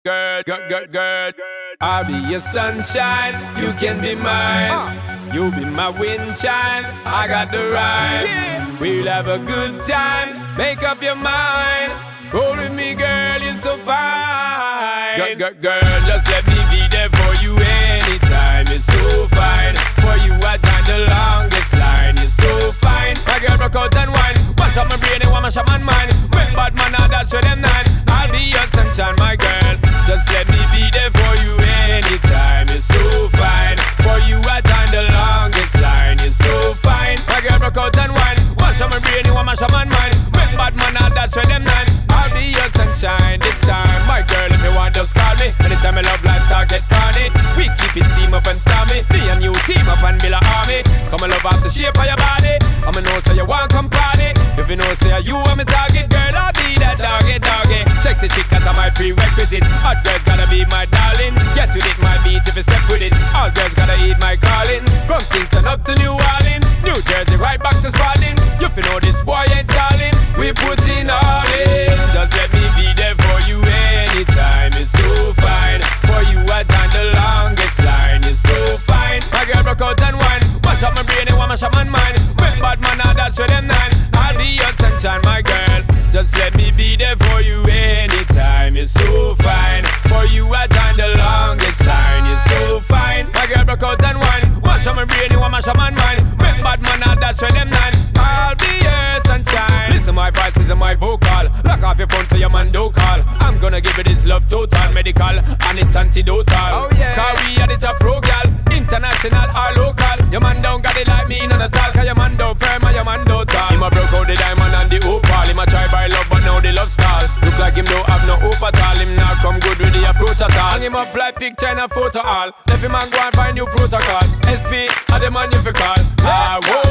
girl. I'll be your sunshine, you can be mine. You be my wind chime, I got the rhyme. We'll have a good time, make up your mind. Roll with me, girl, you're so fine. Girl, just let me be there for you anytime. You're so fine. For you, I join the longest line. You're so fine. My girl, broke out and wine. Mash up my brain and mash up my mind. When bad man, that's for them nine. I'll be your sunshine, my girl. Just let me be there for you anytime. You're so fine. For you, I join the longest line. You're so fine. My girl, broke out and wine. Mash up my brain and mash up my mind. When bad man, that's for them nine. I'll be your sunshine this time. My girl, if you want, just call me. Anytime I love life start get corny. We keep it team up and stormy. Me and you team up and build a army. Come and love off the shape of your body. I'ma know say you want come party. If you know say you want me target, girl, I'll be that doggy. Sexy chick, that's my prerequisite. Hot girls gotta be my darling. Get with it, my beat if you step with it. All girls gotta eat my calling. From Kingston up to New Orleans, New Jersey right back to Spalding. You fi know this boy ain't stalling. We put in all in. Just let me be there for you anytime. It's so fine. For you I join the longest line. You're so fine. My girl broke out and wine. Mash up my brain and mash up my mind. When bad man that's for them nine. I'll be your sunshine, my girl. Just let me be there for you anytime. You're so fine. For you I join the longest line. You're so fine. My girl broke out and wine. Mash up my brain and mash up my mind. When bad man that's for them nine. I'll be your sunshine. Listen, my voice is my vocal. Lock off your phone so your man don't call. I'm gonna give it this love total, medical, and it's antidotal. Oh yeah. Cause we are the top pro gal, international or local. Your man don't got it like me, none at all. Cause your man don't firm and your man don't tall. Him a broke out the diamond and the opal. Him a try by love but now the love stall. Look like him don't have no hope at all. Him not come good with the approach at all. Hang him up like picture in a photo all. Left him and go and find new protocol. SP, are the man you fi call. Ah, whoa.